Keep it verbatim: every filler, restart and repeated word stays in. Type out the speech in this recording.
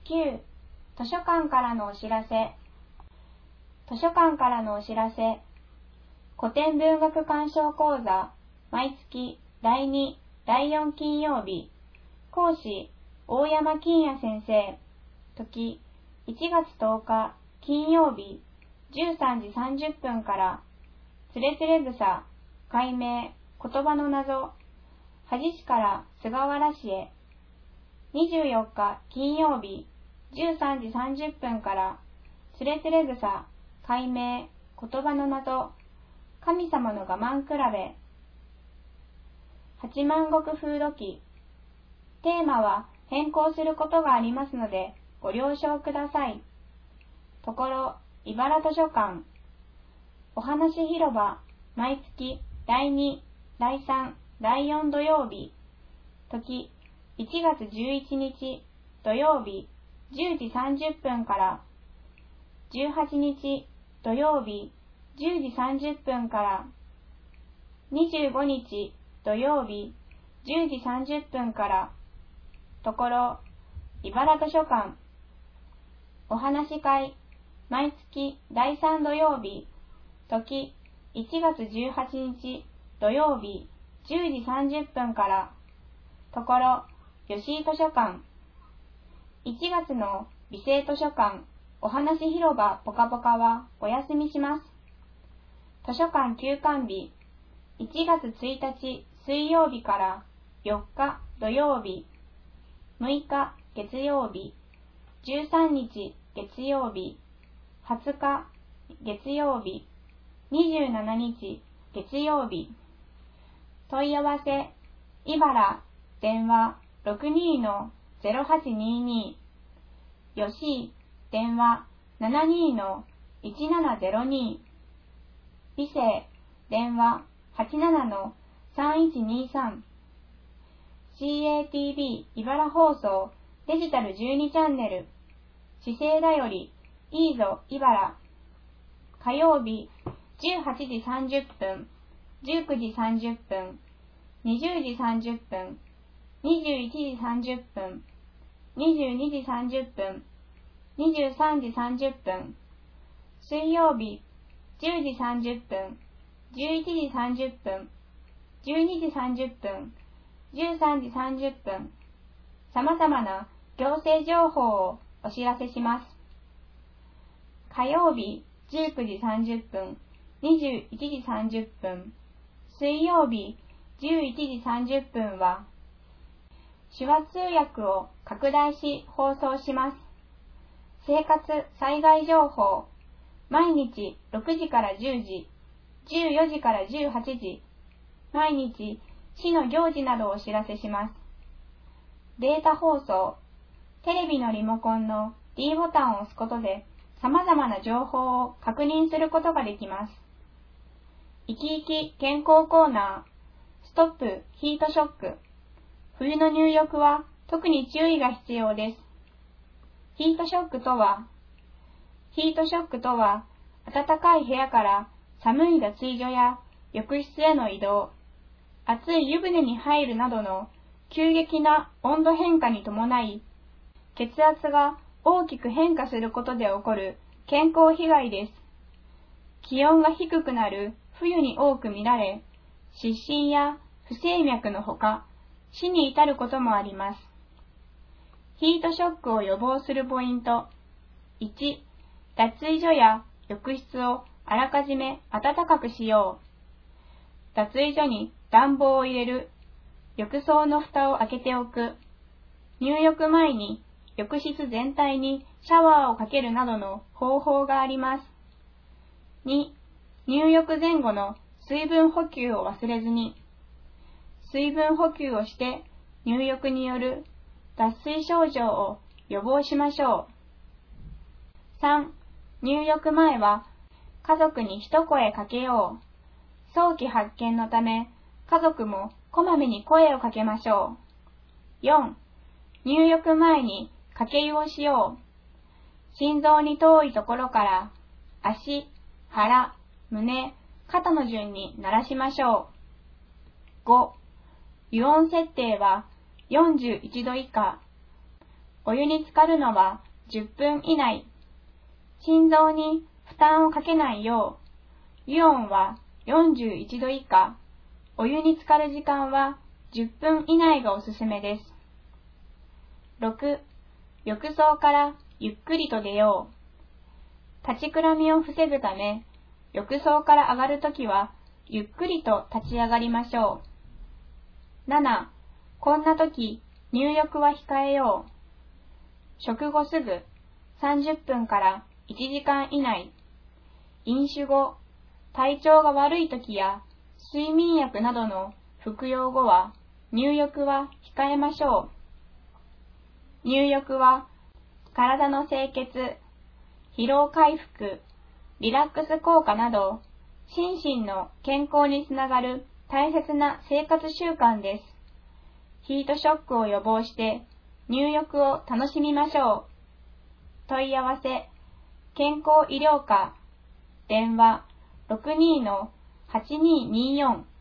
きゅう、図書館からのお知らせ。図書館からのお知らせ。古典文学鑑賞講座、毎月だいに、だいよん金曜日。講師、大山金也先生。時、いちがつとおか金曜日、じゅうさんじさんじゅっぷんから、つれつれ草、解明、言葉の謎、恥市から菅原市へ。にじゅうよっか金曜日、じゅうさんじさんじゅっぷんから、つれつれ草、解明、言葉の謎、神様の我慢比べ。八万石風土記。テーマは変更することがありますので、ご了承ください。ところ、茨図書館。お話広場、毎月だいに、だいさん、だいよん土曜日。時、いちがつじゅういちにち土曜日じゅうじさんじゅっぷんから、じゅうはちにち土曜日じゅうじさんじゅっぷんから、にじゅうごにち土曜日じゅうじさんじゅっぷんから、ところ、茨図書館。お話会、毎月だいさん土曜日、時いちがつじゅうはちにち土曜日じゅうじさんじゅっぷんから、ところ、吉井図書館。いちがつの美声図書館お話広場ぽかぽかはお休みします。図書館休館日、いちがつついたち水曜日からよっか土曜日、むいか月曜日、じゅうさんにち月曜日、はつか月曜日、にじゅうしちにち月曜日。問い合わせ、茨、電話 ろくにーのゼロはちにーにー、よしい、電話 ななにーのいちななゼロにー、美声、電話 はちななのさんいちにーさん、シーエーティービー 茨放送デジタルじゅうにチャンネル、姿勢だより、いいぞ茨。火曜日、じゅうはちじさんじゅっぷん、じゅうくじさんじゅっぷん、にじゅうじさんじゅっぷん、にじゅういちじさんじゅっぷん、にじゅうにじさんじゅっぷん、にじゅうさんじさんじゅっぷん。水曜日、じゅうじさんじゅっぷん、じゅういちじさんじゅっぷん、じゅうにじさんじゅっぷん、じゅうさんじさんじゅっぷん。様々な行政情報をお知らせします。火曜日、じゅうくじさんじゅっぷん、にじゅういちじさんじゅっぷん。水曜日、じゅういちじさんじゅっぷんは、手話通訳を拡大し放送します。生活災害情報、毎日ろくじからじゅうじ、じゅうよじからじゅうはちじ、毎日市の行事などをお知らせします。データ放送、テレビのリモコンの D ボタンを押すことで様々な情報を確認することができます。生き生き健康コーナー、ストップヒートショック。冬の入浴は特に注意が必要です。ヒートショックとは、ヒートショックとは、暖かい部屋から寒い脱衣所や浴室への移動、熱い湯船に入るなどの急激な温度変化に伴い、血圧が大きく変化することで起こる健康被害です。気温が低くなる冬に多く見られ、失神や不整脈のほか、死に至ることもあります。ヒートショックを予防するポイント。いち、脱衣所や浴室をあらかじめ暖かくしよう。脱衣所に暖房を入れる。浴槽の蓋を開けておく。入浴前に浴室全体にシャワーをかけるなどの方法があります。に、入浴前後の水分補給を忘れずに。水分補給をして入浴による脱水症状を予防しましょう。さん、入浴前は家族に一声かけよう。早期発見のため家族もこまめに声をかけましょう。よん、入浴前にかけ湯をしよう。心臓に遠いところから足、腹、胸、肩の順に鳴らしましょう。ご、湯温設定はよんじゅういちど以下。 お湯に浸かるのはじゅっぷん以内。心臓に負担をかけないよう、湯温はよんじゅういちど以下、お湯に浸かる時間はじゅっぷん以内がおすすめです。ろく、浴槽からゆっくりと出よう。立ちくらみを防ぐため、浴槽から上がるときは、ゆっくりと立ち上がりましょう。なな、こんなとき、入浴は控えよう。食後すぐ、さんじゅっぷんからいちじかん以内。飲酒後、体調が悪いときや、睡眠薬などの服用後は、入浴は控えましょう。入浴は、体の清潔、疲労回復、リラックス効果など、心身の健康につながる大切な生活習慣です。ヒートショックを予防して入浴を楽しみましょう。問い合わせ、健康医療課、電話 ろくにーのはちにーにーよん